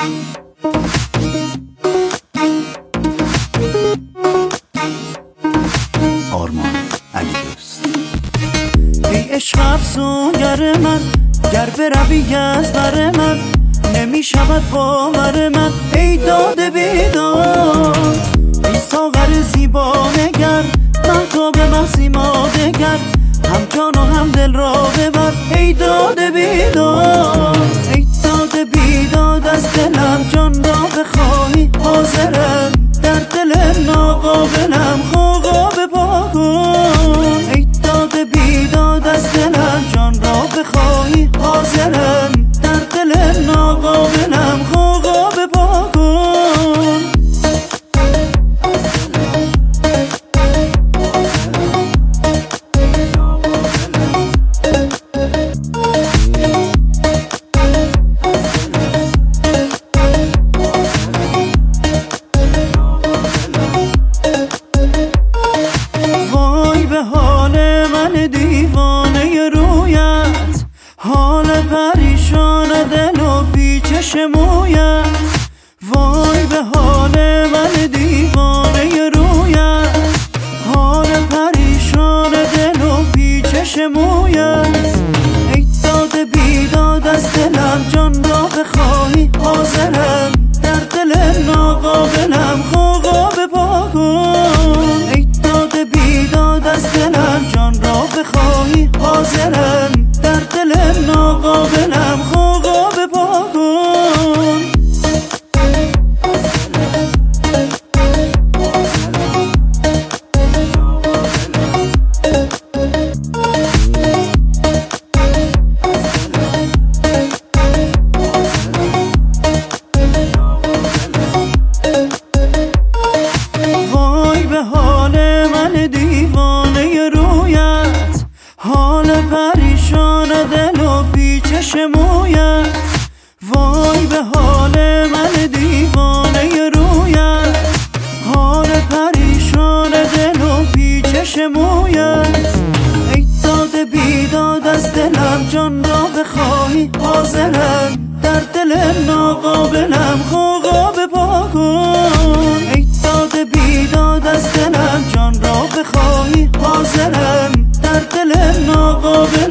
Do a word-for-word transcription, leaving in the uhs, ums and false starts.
آرمان علیدوست. ای عشق افسونگر من، گر بروی از بر من نمیشود باور من. ای داده بیداد بی ساغر زیبا نگر، مهتاب مسیما دگر، هم جان و هم دل را ببر. ای داده بیداد ای داده بیداد، از دلم جان را بخواهی حاضرم، در دل ناقابلم خوقا بپا کن. ای داده بیداد، از دلم جان را بخواهی حاضرم، در دل ناقابلم خوقا بپا کن. وای به حال من دیوانه رویت، حال پریشان دل و پیچش مویت. وای به حال من دیوانه رویت، حال پریشان دل و پیچش مویت. ای داده بیداد، از دلم جان را بخواهی حاضرم، در دل ناقابلم خوقا بپا کن. ای داده بیداد، از دلم جان را بخواهی حاضرم، در دل ناقابلم خوقا بپا کن. وای به حال من دیوانه رویت، حال پریشان دل و پیچش مویت. وای به حال من دیوانه رویت، حال پریشان دل و پیچش مویت. ای داده بیداد، از دلم جان را بخواهی حاضرم، در دل ناقابلم خوقا بپا کن. ای داده بیداد، از دلم جان را بخواهی حاضرم، در دل ناقابلم